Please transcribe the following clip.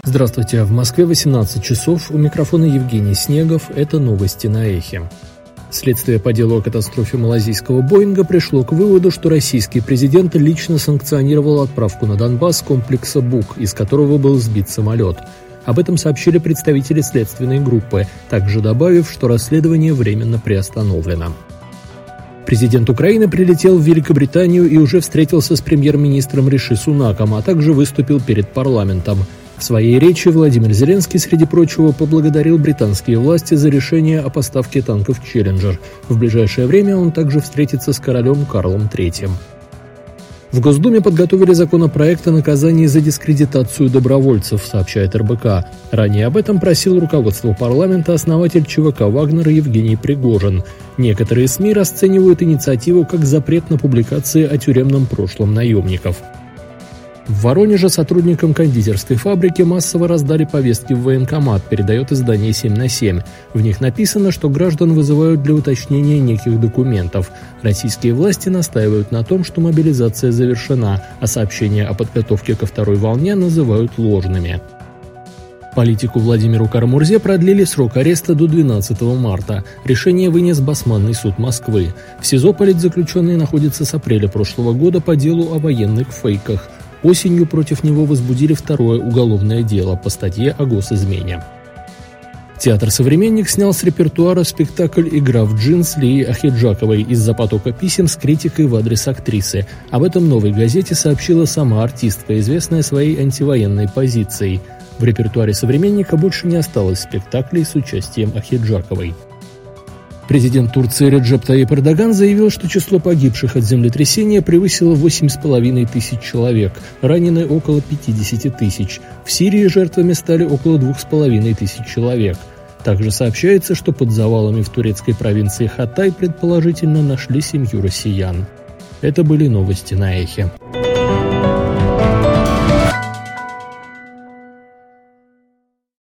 Здравствуйте, в Москве 18 часов, у микрофона Евгений Снегов, это новости на Эхе. Следствие по делу о катастрофе малайзийского Боинга пришло к выводу, что российский президент лично санкционировал отправку на Донбасс комплекса «Бук», из которого был сбит самолет. Об этом сообщили представители следственной группы, также добавив, что расследование временно приостановлено. Президент Украины прилетел в Великобританию и уже встретился с премьер-министром Риши Сунаком, а также выступил перед парламентом. В своей речи Владимир Зеленский, среди прочего, поблагодарил британские власти за решение о поставке танков «Челленджер». В ближайшее время он также встретится с королем Карлом III. В Госдуме подготовили законопроект о наказании за дискредитацию добровольцев, сообщает РБК. Ранее об этом просил руководство парламента основатель ЧВК «Вагнер» Евгений Пригожин. Некоторые СМИ расценивают инициативу как запрет на публикации о тюремном прошлом наемников. В Воронеже сотрудникам кондитерской фабрики массово раздали повестки в военкомат, передает издание 7/7. В них написано, что граждан вызывают для уточнения неких документов. Российские власти настаивают на том, что мобилизация завершена, а сообщения о подготовке ко второй волне называют ложными. Политику Владимиру Кара-Мурзе продлили срок ареста до 12 марта. Решение вынес Басманный суд Москвы. В СИЗО политзаключенный находится с апреля прошлого года по делу о военных фейках. Осенью против него возбудили второе уголовное дело по статье о госизмене. Театр «Современник» снял с репертуара спектакль «Игра в джинс» Лии Ахеджаковой из-за потока писем с критикой в адрес актрисы. Об этом «Новой газете» сообщила сама артистка, известная своей антивоенной позицией. В репертуаре «Современника» больше не осталось спектаклей с участием Ахеджаковой. Президент Турции Реджеп Таyyip Эрдоган заявил, что число погибших от землетрясения превысило 8,5 тысяч человек, ранены около 50 тысяч. В Сирии жертвами стали около 2,5 тысяч человек. Также сообщается, что под завалами в турецкой провинции Хатай предположительно нашли семью россиян. Это были новости на Эхе.